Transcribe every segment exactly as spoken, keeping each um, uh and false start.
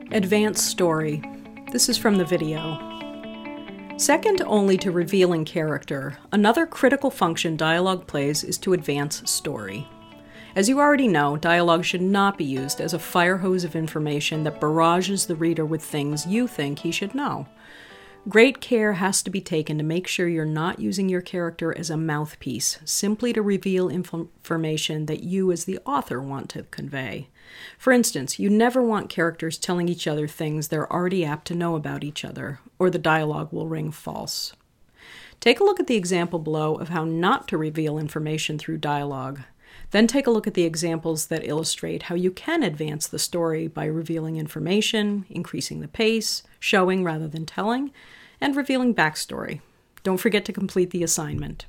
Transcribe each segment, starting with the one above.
Advanced story. This is from the video. Second only to revealing character, another critical function dialogue plays is to advance story. As you already know, dialogue should not be used as a fire hose of information that barrages the reader with things you think he should know. Great care has to be taken to make sure you're not using your character as a mouthpiece, simply to reveal inf- information that you as the author want to convey. For instance, you never want characters telling each other things they're already apt to know about each other, or the dialogue will ring false. Take a look at the example below of how not to reveal information through dialogue. Then take a look at the examples that illustrate how you can advance the story by revealing information, increasing the pace, showing rather than telling, and revealing backstory. Don't forget to complete the assignment.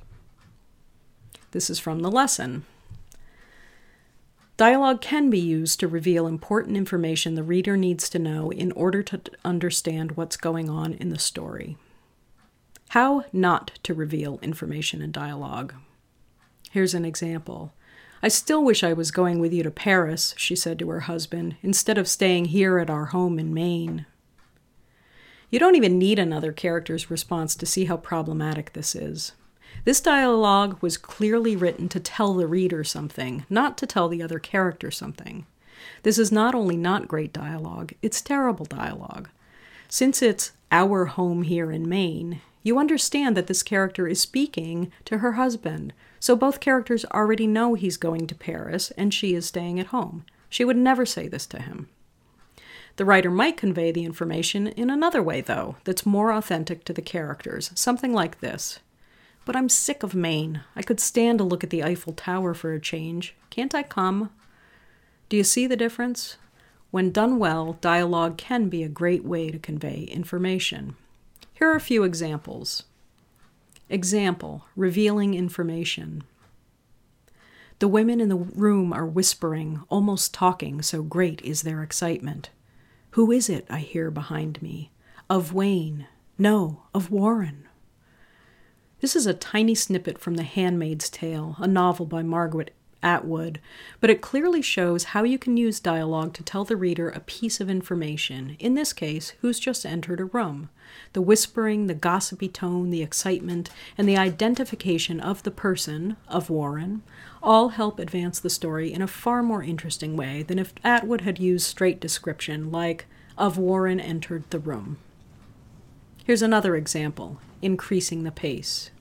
This is from the lesson. Dialogue can be used to reveal important information the reader needs to know in order to understand what's going on in the story. How not to reveal information in dialogue. Here's an example. "I still wish I was going with you to Paris," she said to her husband, "instead of staying here at our home in Maine." You don't even need another character's response to see how problematic this is. This dialogue was clearly written to tell the reader something, not to tell the other character something. This is not only not great dialogue, it's terrible dialogue. Since it's our home here in Maine, you understand that this character is speaking to her husband, so both characters already know he's going to Paris and she is staying at home. She would never say this to him. The writer might convey the information in another way, though, that's more authentic to the characters, something like this. "But I'm sick of Maine. I could stand to look at the Eiffel Tower for a change. Can't I come?" Do you see the difference? When done well, dialogue can be a great way to convey information. Here are a few examples. Example, revealing information. "The women in the room are whispering, almost talking, so great is their excitement. 'Who is it?' I hear behind me. 'Of Wayne. No, of Warren.'" This is a tiny snippet from The Handmaid's Tale, a novel by Margaret Atwood, but it clearly shows how you can use dialogue to tell the reader a piece of information, in this case, who's just entered a room. The whispering, the gossipy tone, the excitement, and the identification of the person, of Warren, all help advance the story in a far more interesting way than if Atwood had used straight description like, "Of Warren entered the room." Here's another example, increasing the pace.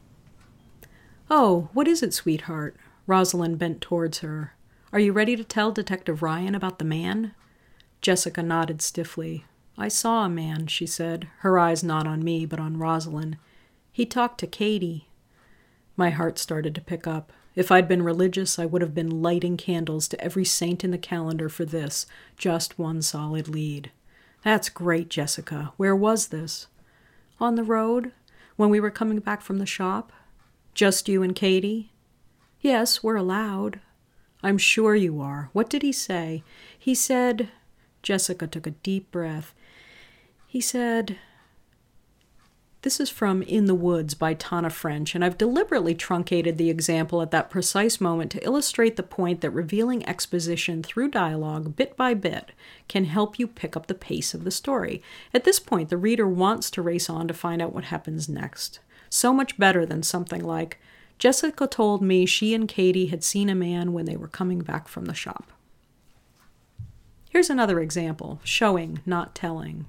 "Oh, what is it, sweetheart?" Rosalind bent towards her. "Are you ready to tell Detective Ryan about the man?" Jessica nodded stiffly. "I saw a man," she said, her eyes not on me but on Rosalind. "He talked to Katie." My heart started to pick up. If I'd been religious, I would have been lighting candles to every saint in the calendar for this, just one solid lead. "That's great, Jessica. Where was this?" "On the road, when we were coming back from the shop." "Just you and Katie?" "Yes, we're allowed." "I'm sure you are. What did he say?" "He said..." Jessica took a deep breath. "He said..." This is from In the Woods by Tana French, and I've deliberately truncated the example at that precise moment to illustrate the point that revealing exposition through dialogue, bit by bit, can help you pick up the pace of the story. At this point, the reader wants to race on to find out what happens next. So much better than something like, "Jessica told me she and Katie had seen a man when they were coming back from the shop." Here's another example, showing, not telling.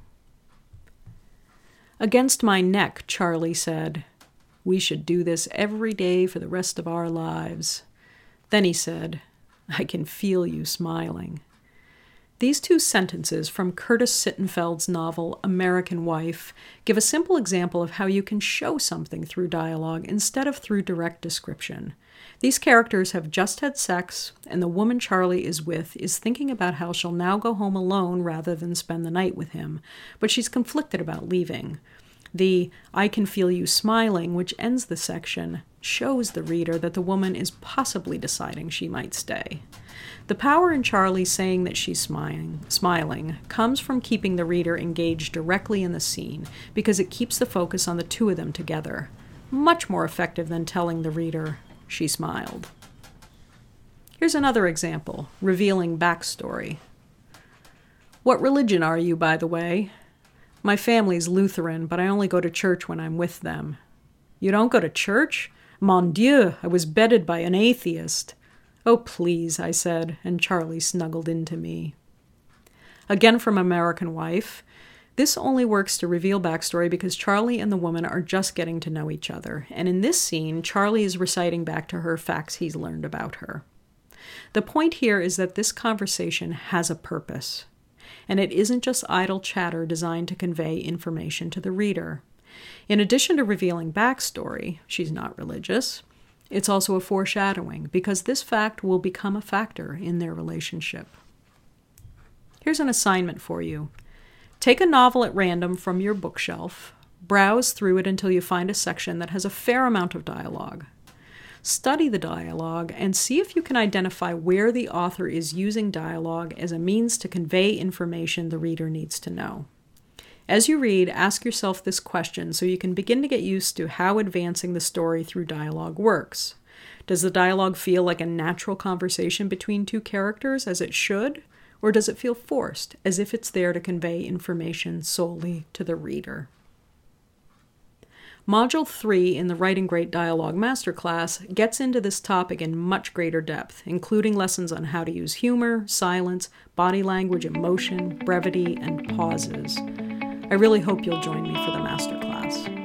"Against my neck," Charlie said. "We should do this every day for the rest of our lives." Then he said, "I can feel you smiling." These two sentences from Curtis Sittenfeld's novel American Wife give a simple example of how you can show something through dialogue instead of through direct description. These characters have just had sex, and the woman Charlie is with is thinking about how she'll now go home alone rather than spend the night with him, but she's conflicted about leaving. The "I can feel you smiling," which ends the section, shows the reader that the woman is possibly deciding she might stay. The power in Charlie saying that she's smiling, smiling comes from keeping the reader engaged directly in the scene, because it keeps the focus on the two of them together. Much more effective than telling the reader, "She smiled." Here's another example, revealing backstory. What religion are you, by the way? My family's Lutheran, but I only go to church when I'm with them. You don't go to church? Mon Dieu, I was bedded by an atheist. Oh, please, I said, and Charlie snuggled into me. Again from American Wife. This only works to reveal backstory because Charlie and the woman are just getting to know each other, and in this scene, Charlie is reciting back to her facts he's learned about her. The point here is that this conversation has a purpose, and it isn't just idle chatter designed to convey information to the reader. In addition to revealing backstory, she's not religious, it's also a foreshadowing, because this fact will become a factor in their relationship. Here's an assignment for you. Take a novel at random from your bookshelf, browse through it until you find a section that has a fair amount of dialogue. Study the dialogue and see if you can identify where the author is using dialogue as a means to convey information the reader needs to know. As you read, ask yourself this question so you can begin to get used to how advancing the story through dialogue works. Does the dialogue feel like a natural conversation between two characters, as it should? Or does it feel forced, as if it's there to convey information solely to the reader? Module three in the Writing Great Dialogue Masterclass gets into this topic in much greater depth, including lessons on how to use humor, silence, body language, emotion, brevity, and pauses. I really hope you'll join me for the masterclass.